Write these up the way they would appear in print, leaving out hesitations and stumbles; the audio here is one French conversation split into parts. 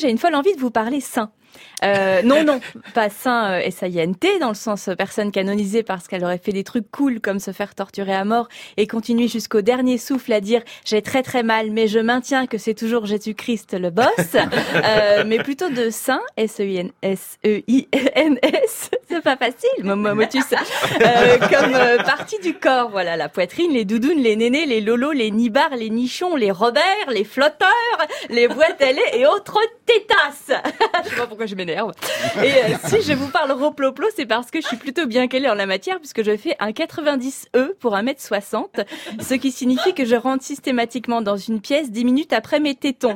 j'ai une folle envie de vous parler saint. Non, pas saint S-A-I-N-T, dans le sens personne canonisée parce qu'elle aurait fait des trucs cool comme se faire torturer à mort et continuer jusqu'au dernier souffle à dire « j'ai très très mal mais je maintiens que c'est toujours Jésus-Christ le boss », mais plutôt de saint, S-E-I-N-S, c'est pas facile, motus, comme partie du corps, voilà, la poitrine, les doudounes, les nénés, les lolos, les nibards, les nichons, les Robert, les flotteurs, les boîtes à lait et autres tétasses. Je sais pas pourquoi je m'énerve. Et si je vous parle roploplo, c'est parce que je suis plutôt bien calée en la matière puisque je fais un 90E pour 1m60, ce qui signifie que je rentre systématiquement dans une pièce 10 minutes après mes tétons.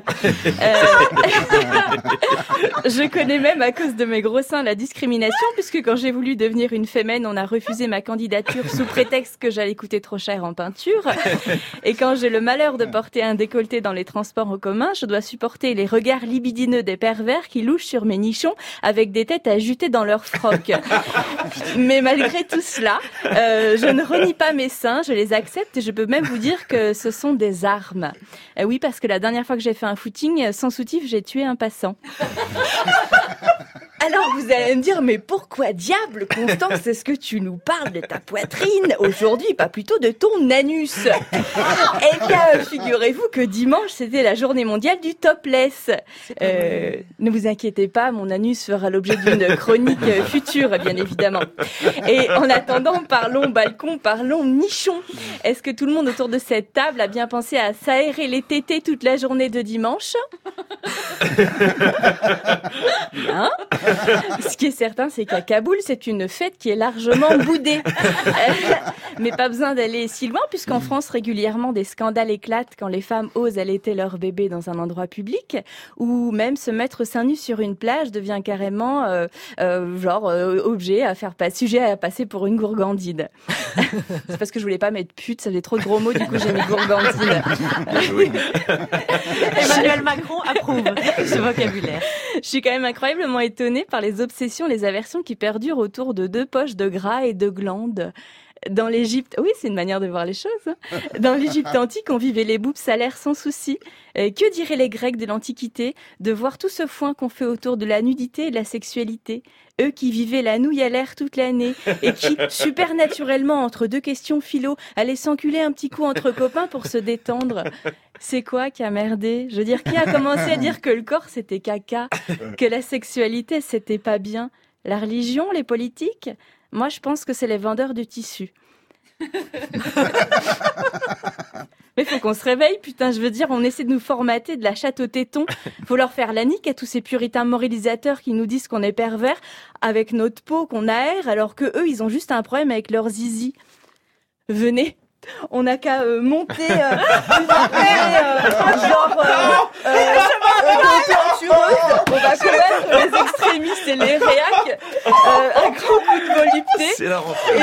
Je connais même à cause de mes gros seins la discrimination puisque quand j'ai voulu devenir une fémène, on a refusé ma candidature sous prétexte que j'allais coûter trop cher en peinture. Et quand j'ai le malheur de porter un décolleté dans les transports en commun, je dois supporter les regards libidineux des pervers qui louchent sur mes nichons avec des têtes à juter dans leur froc. Mais malgré tout cela, je ne renie pas mes seins, je les accepte et je peux même vous dire que ce sont des armes. Oui, parce que la dernière fois que j'ai fait un footing, sans soutif, j'ai tué un passant. Alors vous allez me dire, mais pourquoi diable, Constance, est-ce que tu nous parles de ta poitrine aujourd'hui, pas plutôt de ton anus? Eh bien, figurez-vous que dimanche, c'était la journée mondiale du topless. Ne vous inquiétez pas, mon anus fera l'objet d'une chronique future, bien évidemment. Et en attendant, parlons balcon, parlons nichon. Est-ce que tout le monde autour de cette table a bien pensé à s'aérer les tétés toute la journée de dimanche? Bien. Ce qui est certain, c'est qu'à Kaboul, c'est une fête qui est largement boudée. Mais pas besoin d'aller si loin, puisqu'en France, régulièrement, des scandales éclatent quand les femmes osent allaiter leur bébé dans un endroit public, ou même se mettre seins nus sur une plage devient carrément objet à faire sujet à passer pour une gourgandine. C'est parce que je voulais pas mettre pute, ça faisait trop de gros mots, du coup j'ai mis gourgandine. Oui. Emmanuel Macron approuve ce vocabulaire. Je suis quand même incroyablement étonnée par les obsessions, les aversions qui perdurent autour de 2 poches de gras et de glandes. Dans l'Égypte, oui, c'est une manière de voir les choses. Dans l'Égypte antique, on vivait les boubes salaires sans souci. Que diraient les Grecs de l'Antiquité de voir tout ce foin qu'on fait autour de la nudité et de la sexualité? Eux qui vivaient la nouille à l'air toute l'année et qui, super naturellement, entre 2 questions philo, allaient s'enculer un petit coup entre copains pour se détendre. C'est quoi qui a merdé? Je veux dire, qui a commencé à dire que le corps c'était caca, que la sexualité c'était pas bien? La religion, les politiques? Moi, je pense que c'est les vendeurs de tissus. Mais faut qu'on se réveille, putain, je veux dire, on essaie de nous formater de la chatte au téton. Faut leur faire la nique à tous ces puritains moralisateurs qui nous disent qu'on est pervers avec notre peau qu'on aère, alors que eux, ils ont juste un problème avec leur zizi. Venez. On n'a qu'à monter une affaire plantureuse. On va combattre les extrémistes et les réacs un grand coup de volupté. C'est la rentrée.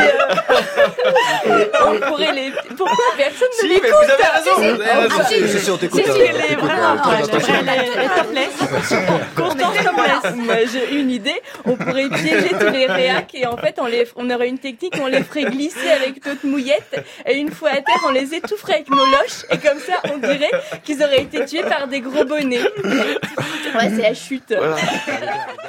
On pourrait les... Pourquoi personne ne Si, l'écoute? mais vous avez raison. Si, on t'écoute. Les topless. Constance topless. Moi, j'ai une idée. On pourrait piéger tous les réacs et en fait, on aurait une technique, on les ferait glisser avec notre mouillette et une fois à terre, on les étoufferait avec nos loches et comme ça, on dirait qu'ils auraient été tués par des gros bonnets. Ouais, c'est la chute. Voilà.